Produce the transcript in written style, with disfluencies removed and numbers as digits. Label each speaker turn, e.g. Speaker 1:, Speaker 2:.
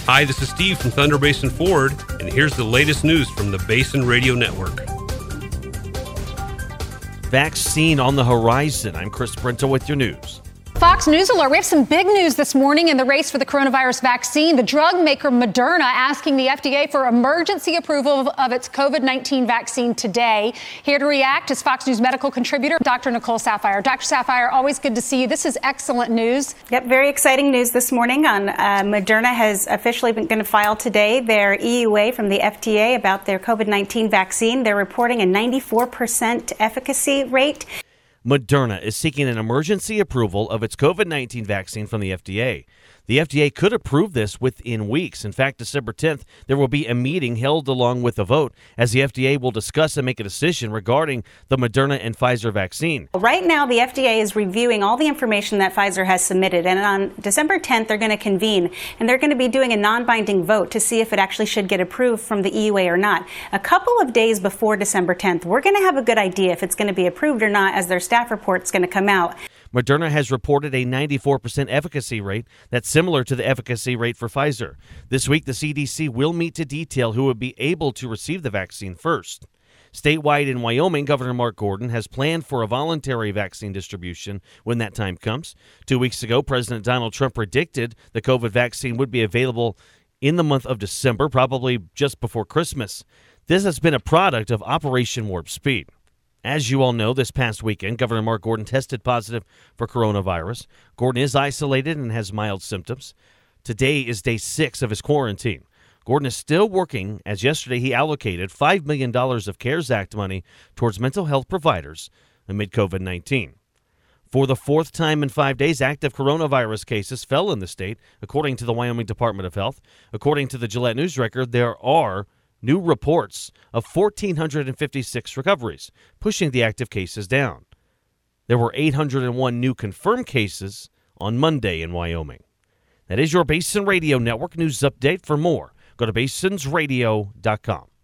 Speaker 1: Hi, this is Steve from Thunder Basin Ford, and here's the latest news from the Basin Radio Network.
Speaker 2: Vaccine on the horizon. I'm Chris Brento with your news.
Speaker 3: Fox News Alert. We have some big news this morning in the race for the coronavirus vaccine. The drug maker Moderna asking the FDA for emergency approval of its COVID-19 vaccine today. Here to react is Fox News medical contributor Dr. Nicole Saphier. Dr. Saphier, always good to see you. This is excellent news.
Speaker 4: Yep, very exciting news this morning. Moderna has officially been going to file today their EUA from the FDA about their COVID-19 vaccine. They're reporting a 94% efficacy rate.
Speaker 2: Moderna is seeking an emergency approval of its COVID-19 vaccine from the FDA. The FDA could approve this within weeks. In fact, December 10th, there will be a meeting held along with a vote as the FDA will discuss and make a decision regarding the Moderna and Pfizer vaccine.
Speaker 4: Right now, the FDA is reviewing all the information that Pfizer has submitted, and on December 10th, they're going to convene, and they're going to be doing a non-binding vote to see if it actually should get approved from the EUA or not. A couple of days before December 10th, we're going to have a good idea if it's going to be approved or not, as their staff report's going to come out.
Speaker 2: Moderna has reported a 94% efficacy rate that's similar to the efficacy rate for Pfizer. This week, the CDC will meet to detail who would be able to receive the vaccine first. Statewide in Wyoming, Governor Mark Gordon has planned for a voluntary vaccine distribution when that time comes. 2 weeks ago, President Donald Trump predicted the COVID vaccine would be available in the month of December, probably just before Christmas. This has been a product of Operation Warp Speed. As you all know, this past weekend, Governor Mark Gordon tested positive for coronavirus. Gordon is isolated and has mild symptoms. Today is day 6 of his quarantine. Gordon is still working, as yesterday he allocated $5 million of CARES Act money towards mental health providers amid COVID-19. For the fourth time in 5 days, active coronavirus cases fell in the state, according to the Wyoming Department of Health. According to the Gillette News Record, there are new reports of 1,456 recoveries, pushing the active cases down. There were 801 new confirmed cases on Monday in Wyoming. That is your Basin Radio Network news update. For more, go to basinsradio.com.